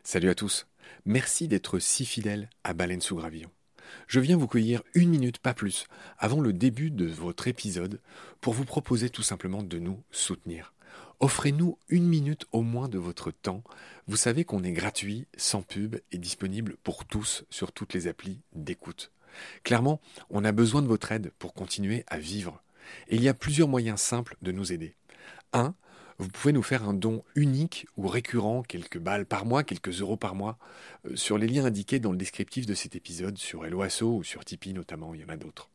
Salut à tous, merci d'être si fidèles à Baleine sous Gravillon. Je viens vous cueillir 1 minute, pas plus, avant le début de votre épisode pour vous proposer tout simplement de nous soutenir. Offrez-nous 1 minute au moins de votre temps. Vous savez qu'on est gratuit, sans pub et disponible pour tous sur toutes les applis d'écoute. Clairement, on a besoin de votre aide pour continuer à vivre. Et il y a plusieurs moyens simples de nous aider. 1. Vous pouvez nous faire un don unique ou récurrent, quelques balles par mois, quelques euros par mois, sur les liens indiqués dans le descriptif de cet épisode, sur Helloasso ou sur Tipeee notamment, il y en a d'autres.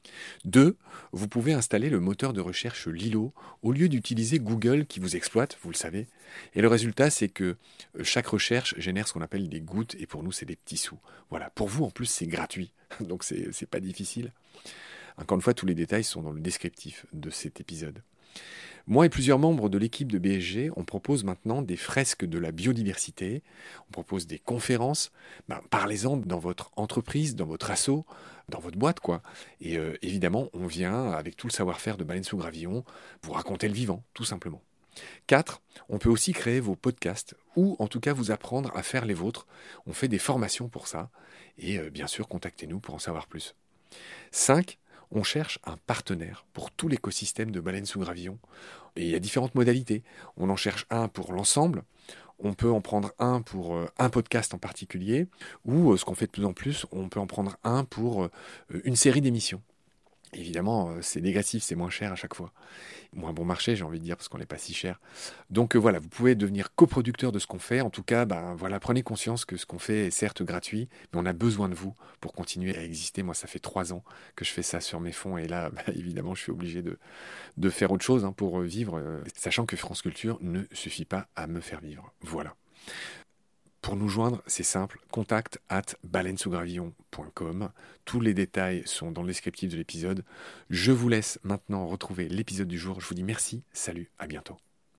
2. Vous pouvez installer le moteur de recherche Lilo au lieu d'utiliser Google qui vous exploite, vous le savez. Et le résultat, c'est que chaque recherche génère ce qu'on appelle des gouttes, et pour nous, c'est des petits sous. Voilà, pour vous, en plus, c'est gratuit, donc c'est pas difficile. Encore une fois, tous les détails sont dans le descriptif de cet épisode. Moi et plusieurs membres de l'équipe de BSG, on propose maintenant des fresques de la biodiversité, on propose des conférences, parlez-en dans votre entreprise, dans votre asso, dans votre boîte quoi. Et évidemment, on vient avec tout le savoir-faire de Baleine sous Gravillon vous raconter le vivant, tout simplement. 4. On peut aussi créer vos podcasts ou en tout cas vous apprendre à faire les vôtres. On fait des formations pour ça et bien sûr, contactez-nous pour en savoir plus. 5. On cherche un partenaire pour tout l'écosystème de Baleine sous Gravillon. Et il y a différentes modalités. On en cherche un pour l'ensemble. On peut en prendre un pour un podcast en particulier. Ou, ce qu'on fait de plus en plus, on peut en prendre un pour une série d'émissions. Évidemment, c'est négatif, c'est moins cher à chaque fois. Moins bon marché, j'ai envie de dire, parce qu'on n'est pas si cher. Donc voilà, vous pouvez devenir coproducteur de ce qu'on fait. En tout cas, prenez conscience que ce qu'on fait est certes gratuit, mais on a besoin de vous pour continuer à exister. Moi, ça fait 3 ans que je fais ça sur mes fonds. Et là, évidemment, je suis obligé de faire autre chose pour vivre, sachant que France Culture ne suffit pas à me faire vivre. Voilà. Pour nous joindre, c'est simple, contact@baleinesousgravillon.com. Tous les détails sont dans le descriptif de l'épisode. Je vous laisse maintenant retrouver l'épisode du jour. Je vous dis merci, salut, à bientôt.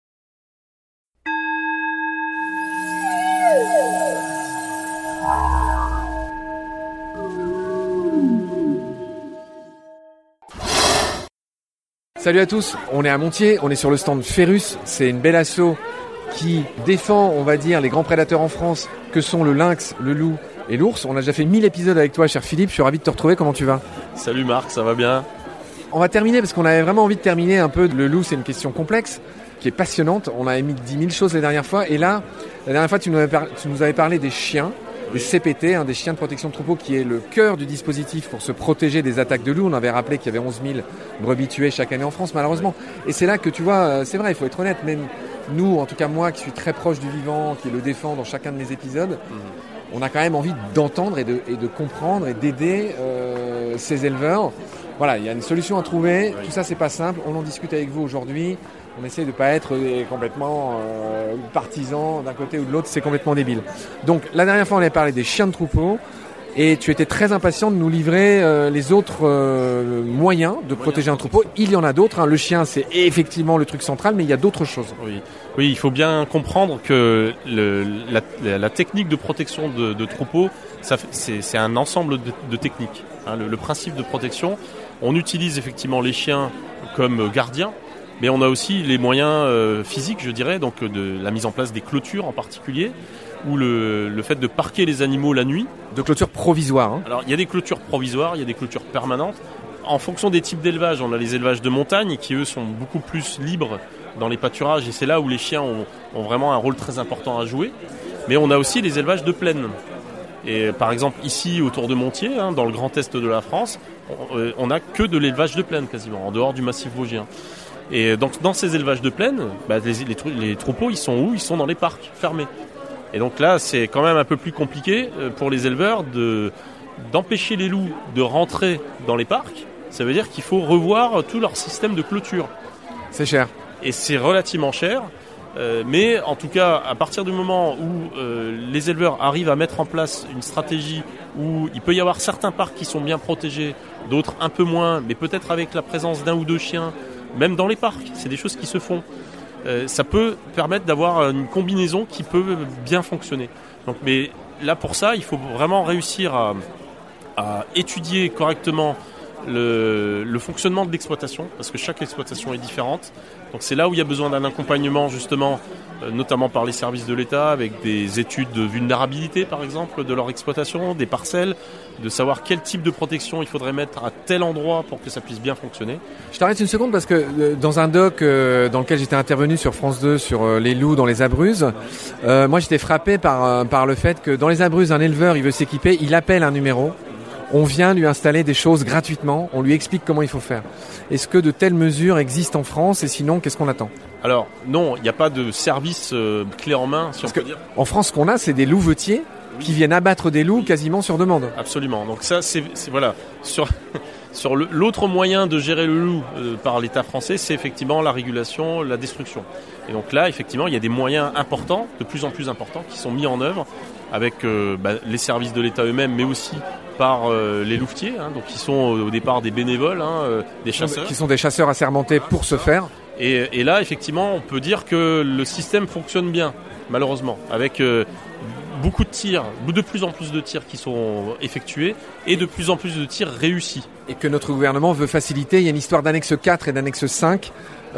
Salut à tous, on est à Montier, on est sur le stand Ferrus, c'est une belle asso qui défend, on va dire, les grands prédateurs en France que sont le lynx, le loup et l'ours. On a déjà fait 1000 épisodes avec toi, cher Philippe. Je suis ravi de te retrouver. Comment tu vas ? Salut Marc, ça va bien ? On va terminer parce qu'on avait vraiment envie de terminer un peu. Le loup, c'est une question complexe qui est passionnante. On a dit 1000 choses la dernière fois. Et là, la dernière fois, tu nous avais parlé des chiens, des CPT, des chiens de protection de troupeau, qui est le cœur du dispositif pour se protéger des attaques de loups. On avait rappelé qu'il y avait 11 000 brebis tuées chaque année en France, malheureusement. Et c'est là que tu vois, c'est vrai, il faut être honnête, même nous, en tout cas moi qui suis très proche du vivant, qui le défend dans chacun de mes épisodes, on a quand même envie d'entendre et de comprendre et d'aider ces éleveurs. Voilà, il y a une solution à trouver, tout ça c'est pas simple, on en discute avec vous aujourd'hui, on essaie de pas être complètement partisans d'un côté ou de l'autre, c'est complètement débile. Donc la dernière fois on avait parlé des chiens de troupeau, et tu étais très impatient de nous livrer les autres moyens de protéger un troupeau. Il y en a d'autres. Le chien, c'est effectivement le truc central, mais il y a d'autres choses. Oui, il faut bien comprendre que la technique de protection de troupeau, c'est un ensemble de techniques. Le principe de protection, on utilise effectivement les chiens comme gardiens, mais on a aussi les moyens physiques, je dirais, donc de la mise en place des clôtures en particulier, ou le fait de parquer les animaux la nuit. De clôtures provisoires. Alors il y a des clôtures provisoires, il y a des clôtures permanentes. En fonction des types d'élevage, on a les élevages de montagne qui eux sont beaucoup plus libres dans les pâturages, et c'est là où les chiens ont vraiment un rôle très important à jouer. Mais on a aussi les élevages de plaine. Et par exemple ici autour de Montier, dans le grand est de la France, on n'a que de l'élevage de plaine quasiment, en dehors du massif vosgien. Et donc dans ces élevages de plaine, les troupeaux ils sont où ? Ils sont dans les parcs fermés. Et donc là, c'est quand même un peu plus compliqué pour les éleveurs d'empêcher les loups de rentrer dans les parcs. Ça veut dire qu'il faut revoir tout leur système de clôture. C'est cher. Et c'est relativement cher. Mais en tout cas, à partir du moment où les éleveurs arrivent à mettre en place une stratégie où il peut y avoir certains parcs qui sont bien protégés, d'autres un peu moins, mais peut-être avec la présence d'un ou deux chiens, même dans les parcs, c'est des choses qui se font. Ça peut permettre d'avoir une combinaison qui peut bien fonctionner. Donc, mais là, pour ça, il faut vraiment réussir à étudier correctement le fonctionnement de l'exploitation, parce que chaque exploitation est différente. Donc c'est là où il y a besoin d'un accompagnement justement, notamment par les services de l'État, avec des études de vulnérabilité par exemple de leur exploitation, des parcelles, de savoir quel type de protection il faudrait mettre à tel endroit pour que ça puisse bien fonctionner. Je t'arrête une seconde parce que dans un doc dans lequel j'étais intervenu sur France 2 sur les loups dans les Abruzzes, moi j'étais frappé par le fait que dans les Abruzzes, un éleveur il veut s'équiper, il appelle un numéro. On vient lui installer des choses gratuitement, on lui explique comment il faut faire. Est-ce que de telles mesures existent en France et sinon, qu'est-ce qu'on attend ? Alors non, il n'y a pas de service clé en main, si on peut dire. En France, ce qu'on a, c'est des louvetiers qui viennent abattre des loups quasiment sur demande. Absolument. Donc ça, c'est voilà. Sur l'autre moyen de gérer le loup par l'État français, c'est effectivement la régulation, la destruction. Et donc là, effectivement, il y a des moyens importants, de plus en plus importants, qui sont mis en œuvre avec les services de l'État eux-mêmes, mais aussi par les louvetiers, donc qui sont au départ des bénévoles, des chasseurs. Qui sont des chasseurs assermentés pour ce faire. Et là, effectivement, on peut dire que le système fonctionne bien, malheureusement, avec beaucoup de tirs, de plus en plus de tirs qui sont effectués et de plus en plus de tirs réussis. Et que notre gouvernement veut faciliter. Il y a une histoire d'annexe 4 et d'annexe 5.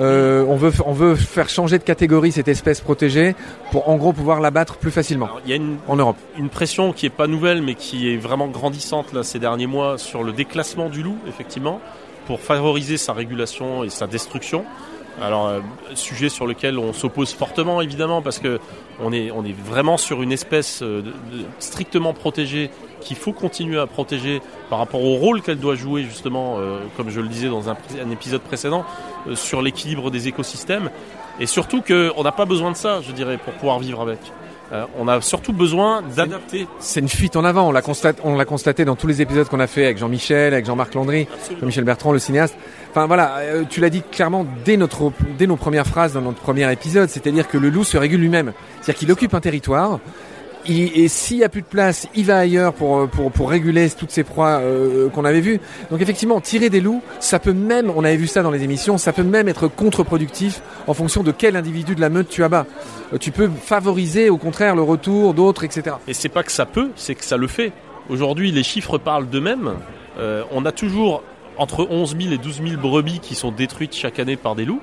On veut faire changer de catégorie cette espèce protégée pour en gros pouvoir l'abattre plus facilement. Alors, il y a en Europe. Une pression qui n'est pas nouvelle mais qui est vraiment grandissante là, ces derniers mois sur le déclassement du loup, effectivement, pour favoriser sa régulation et sa destruction. Alors, sujet sur lequel on s'oppose fortement, évidemment, parce que on est vraiment sur une espèce strictement protégée qu'il faut continuer à protéger par rapport au rôle qu'elle doit jouer, justement, comme je le disais dans un épisode précédent, sur l'équilibre des écosystèmes. Et surtout qu'on n'a pas besoin de ça, je dirais, pour pouvoir vivre avec. On a surtout besoin d'adapter. C'est une fuite en avant, on l'a constaté dans tous les épisodes qu'on a fait avec Jean-Michel, avec Jean-Marc Landry, Jean-Michel Bertrand, le cinéaste. Enfin voilà, tu l'as dit clairement dès nos premières phrases dans notre premier épisode, c'est-à-dire que le loup se régule lui-même. C'est-à-dire qu'il occupe un territoire, et s'il n'y a plus de place, il va ailleurs pour réguler toutes ces proies qu'on avait vues. Donc effectivement, tirer des loups, ça peut même, on avait vu ça dans les émissions, ça peut même être contre-productif en fonction de quel individu de la meute tu abats. Tu peux favoriser au contraire le retour d'autres, etc. Et c'est pas que ça peut, c'est que ça le fait. Aujourd'hui, les chiffres parlent d'eux-mêmes. On a toujours entre 11 000 et 12 000 brebis qui sont détruites chaque année par des loups.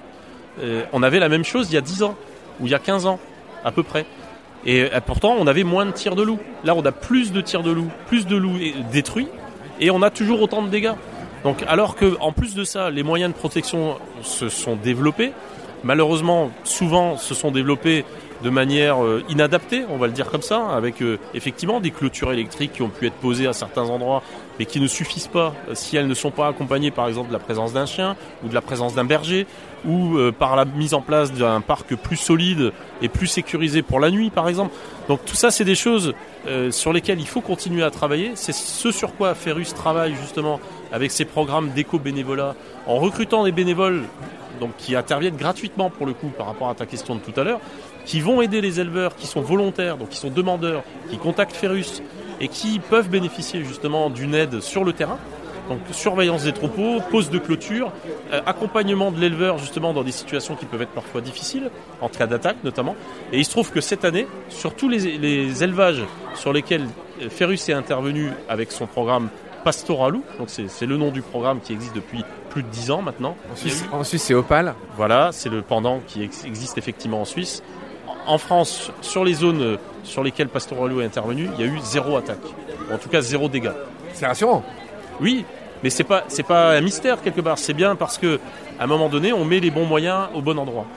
On avait la même chose il y a 10 ans, ou il y a 15 ans, à peu près. Et pourtant, on avait moins de tirs de loups. Là, on a plus de tirs de loups, plus de loups détruits, et on a toujours autant de dégâts. Donc, alors que, en plus de ça, les moyens de protection se sont développés. Malheureusement, souvent, se sont développés de manière inadaptée, on va le dire comme ça, avec effectivement des clôtures électriques qui ont pu être posées à certains endroits, mais qui ne suffisent pas si elles ne sont pas accompagnées, par exemple, de la présence d'un chien ou de la présence d'un berger, ou par la mise en place d'un parc plus solide et plus sécurisé pour la nuit, par exemple. Donc tout ça, c'est des choses sur lesquelles il faut continuer à travailler. C'est ce sur quoi Ferrus travaille justement avec ses programmes d'éco-bénévolat, en recrutant des bénévoles donc qui interviennent gratuitement pour le coup par rapport à ta question de tout à l'heure, qui vont aider les éleveurs qui sont volontaires, donc qui sont demandeurs, qui contactent Ferrus et qui peuvent bénéficier justement d'une aide sur le terrain. Donc surveillance des troupeaux, pose de clôture, accompagnement de l'éleveur justement dans des situations qui peuvent être parfois difficiles, en cas d'attaque notamment. Et il se trouve que cette année, sur tous les élevages sur lesquels Ferrus est intervenu avec son programme Pastoralou, donc c'est le nom du programme qui existe depuis plus de 10 ans maintenant. En Suisse, c'est Opale. Voilà, c'est le pendant qui existe effectivement en Suisse. En France, sur les zones sur lesquelles Pastoralou est intervenu, il y a eu 0 attaque. En tout cas, 0 dégâts. C'est rassurant. Oui, mais c'est pas un mystère quelque part. C'est bien parce que à un moment donné, on met les bons moyens au bon endroit.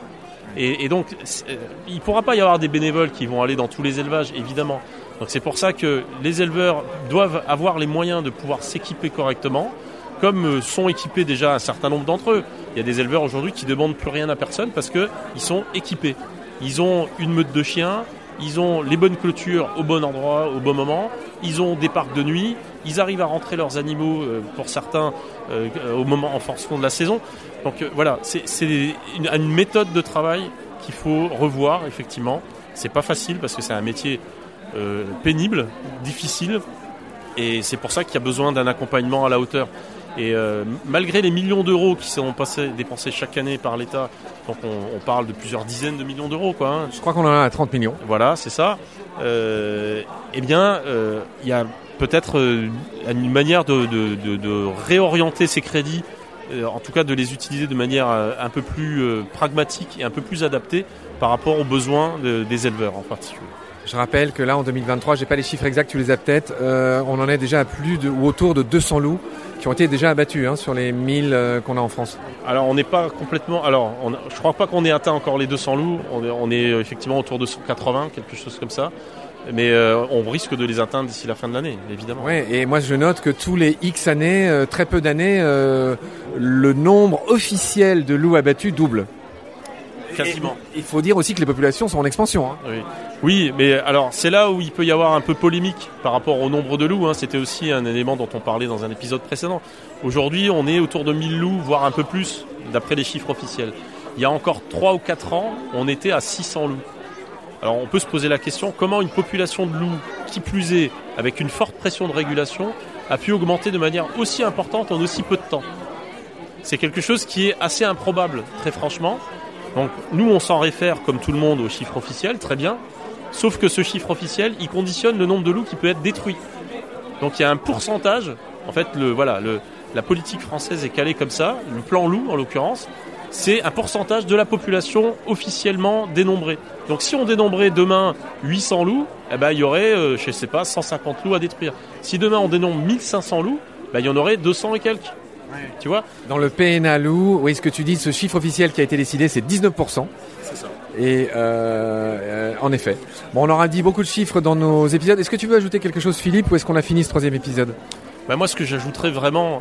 Et donc, il ne pourra pas y avoir des bénévoles qui vont aller dans tous les élevages, évidemment. Donc c'est pour ça que les éleveurs doivent avoir les moyens de pouvoir s'équiper correctement, comme sont équipés déjà un certain nombre d'entre eux. Il y a des éleveurs aujourd'hui qui ne demandent plus rien à personne parce qu'ils sont équipés. Ils ont une meute de chiens, ils ont les bonnes clôtures au bon endroit, au bon moment, ils ont des parcs de nuit, ils arrivent à rentrer leurs animaux, pour certains, au moment en fonction de la saison. Donc voilà, c'est une méthode de travail qu'il faut revoir, effectivement. C'est pas facile parce que c'est un métier pénible, difficile, et c'est pour ça qu'il y a besoin d'un accompagnement à la hauteur. Et malgré les millions d'euros qui sont dépensés chaque année par l'État, donc on parle de plusieurs dizaines de millions d'euros, quoi. Hein. Je crois qu'on en a à 30 millions. Voilà, c'est ça. Il y a peut-être une manière de réorienter ces crédits, en tout cas de les utiliser de manière un peu plus pragmatique et un peu plus adaptée par rapport aux besoins des éleveurs en particulier. Je rappelle que là, en 2023, j'ai pas les chiffres exacts, tu les as peut-être, on en est déjà à ou autour de 200 loups qui ont été déjà abattus sur les 1000 qu'on a en France. Alors, on n'est pas complètement... je crois pas qu'on ait atteint encore les 200 loups. On est effectivement autour de 180, quelque chose comme ça. Mais on risque de les atteindre d'ici la fin de l'année, évidemment. Oui, et moi je note que tous les X années, très peu d'années, le nombre officiel de loups abattus double. Quasiment. Et il faut dire aussi que les populations sont en expansion. Oui, mais alors c'est là où il peut y avoir un peu polémique par rapport au nombre de loups. C'était aussi un élément dont on parlait dans un épisode précédent. Aujourd'hui, on est autour de 1000 loups, voire un peu plus, d'après les chiffres officiels. Il y a encore 3 ou 4 ans, on était à 600 loups. Alors on peut se poser la question, comment une population de loups, qui plus est, avec une forte pression de régulation, a pu augmenter de manière aussi importante en aussi peu de temps ? C'est quelque chose qui est assez improbable, très franchement. Donc nous, on s'en réfère, comme tout le monde, au chiffre officiel, très bien. Sauf que ce chiffre officiel, il conditionne le nombre de loups qui peut être détruit. Donc il y a un pourcentage. En fait, la politique française est calée comme ça. Le plan loup, en l'occurrence, c'est un pourcentage de la population officiellement dénombrée. Donc si on dénombrait demain 800 loups, il y aurait, 150 loups à détruire. Si demain on dénombre 1500 loups, il y en aurait 200 et quelques. Ouais. Tu vois ? Dans le PNA loup, oui, ce que tu dis, ce chiffre officiel qui a été décidé, c'est 19%. C'est ça. Et en effet. Bon, on aura dit beaucoup de chiffres dans nos épisodes. Est-ce que tu veux ajouter quelque chose, Philippe, ou est-ce qu'on a fini ce 3e épisode ? Moi, ce que j'ajouterais vraiment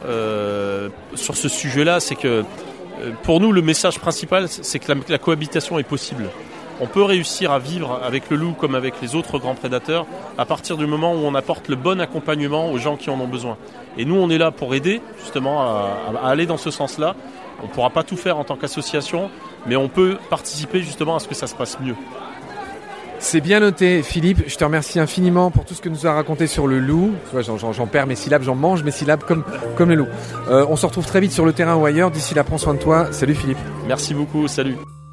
sur ce sujet-là, c'est que pour nous, le message principal, c'est que la cohabitation est possible. On peut réussir à vivre avec le loup comme avec les autres grands prédateurs à partir du moment où on apporte le bon accompagnement aux gens qui en ont besoin. Et nous, on est là pour aider justement à aller dans ce sens-là. On ne pourra pas tout faire en tant qu'association, mais on peut participer justement à ce que ça se passe mieux. C'est bien noté, Philippe. Je te remercie infiniment pour tout ce que nous as raconté sur le loup. Tu vois, j'en perds mes syllabes, j'en mange mes syllabes comme le loup. On se retrouve très vite sur le terrain ou ailleurs. D'ici là, prends soin de toi. Salut Philippe. Merci beaucoup, salut.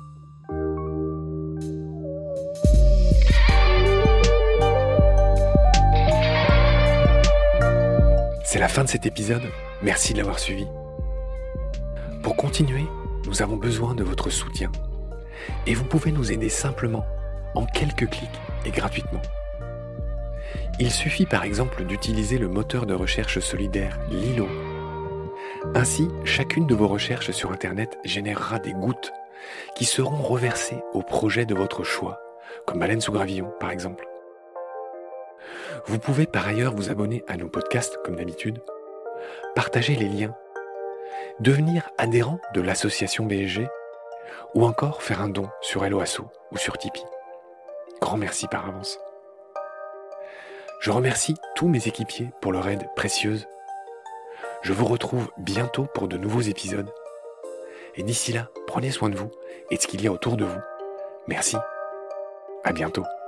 C'est la fin de cet épisode. Merci de l'avoir suivi. Pour continuer, nous avons besoin de votre soutien. Et vous pouvez nous aider simplement, en quelques clics et gratuitement. Il suffit par exemple d'utiliser le moteur de recherche solidaire Lilo. Ainsi, chacune de vos recherches sur Internet générera des gouttes qui seront reversées au projet de votre choix, comme Baleine sous Gravillon par exemple. Vous pouvez par ailleurs vous abonner à nos podcasts comme d'habitude, partager les liens, devenir adhérent de l'association BSG ou encore faire un don sur Hello Asso ou sur Tipeee. Grand merci par avance. Je remercie tous mes équipiers pour leur aide précieuse. Je vous retrouve bientôt pour de nouveaux épisodes. Et d'ici là, prenez soin de vous et de ce qu'il y a autour de vous. Merci. À bientôt.